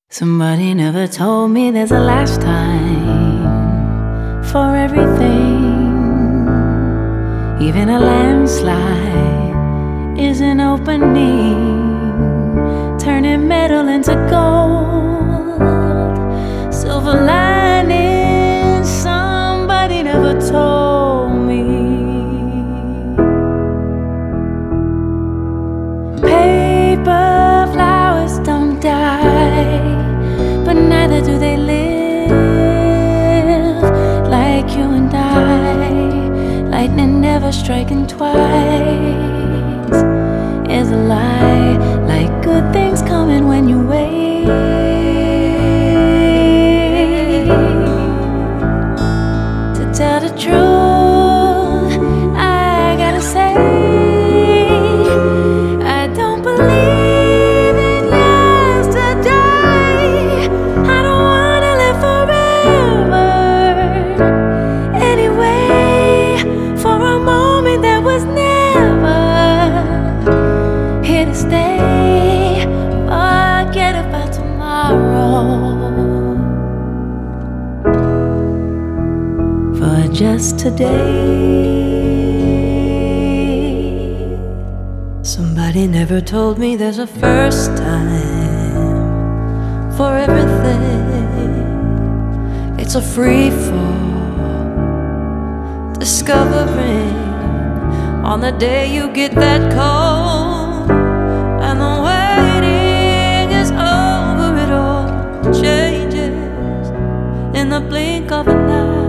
Somebody never told me there's a last time for everything. Even a landslide is an opening, turning metal into gold. Silver lining, somebody never told me. Paper flowers don't die, but neither do they live like you and I. Lightning never striking twice is a lie. Like good things coming when you wait. To tell the truth, I gotta say, I don't believe in yesterday. I don't wanna live forever anyway. For a moment that was never here to stay. Forget about tomorrow for just today. Somebody never told me there's a first time for everything. It's a free fall, discovering on the day you get that call, and the waiting is over. It all changes in the blink of an eye.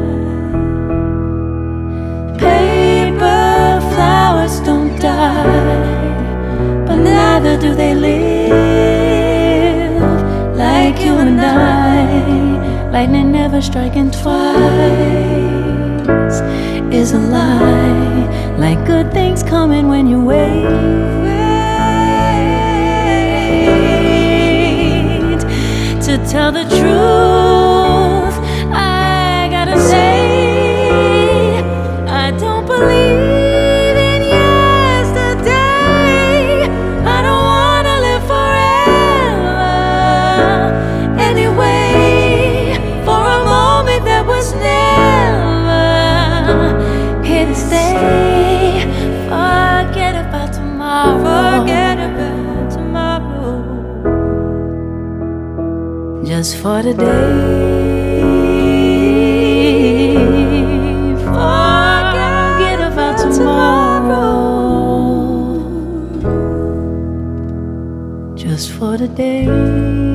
Paper flowers don't die, but neither do they live like you and I. Lightning never striking twice is a lie. Like good things coming when you wait. To tell the truth, I gotta say, I don't believe in yesterday. I don't wanna live forever anyway. For a moment that was never here to stay. Forget about tomorrow. Forget about tomorrow. Just for today. Forget about tomorrow. Just for today.